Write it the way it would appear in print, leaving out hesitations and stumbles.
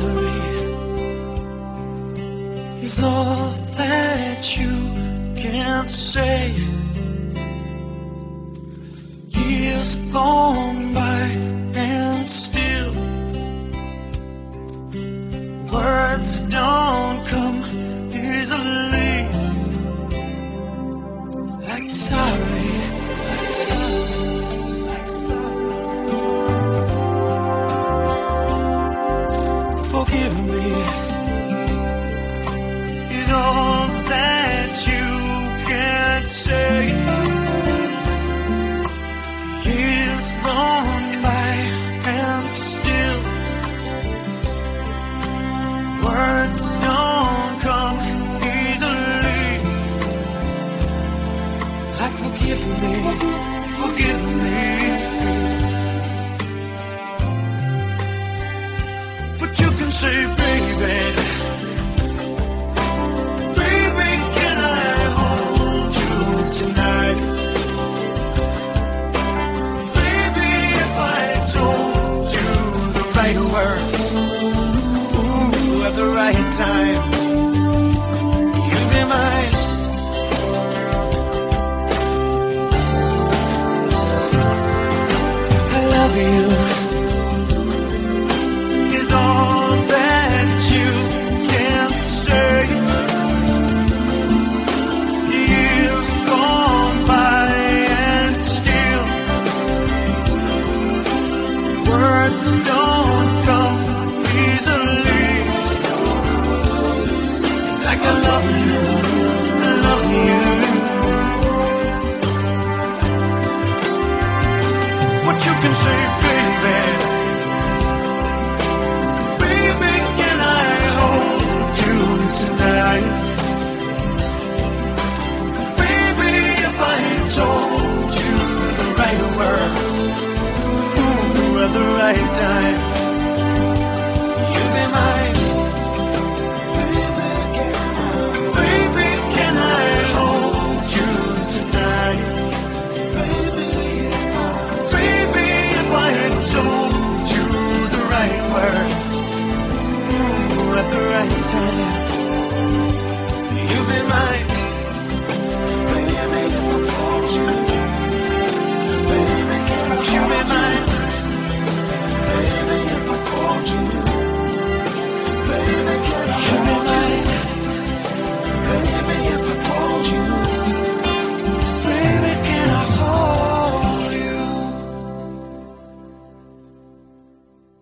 sorry is all that you can say. Years gone by and still words don't come easily. Like sorry, forgive me is all that you can say. Years gone by and still words don't come easily. Like forgive me, forgive me. But you can say, baby, baby, can I hold you tonight? Baby, if I told you the right words, ooh, at the right time.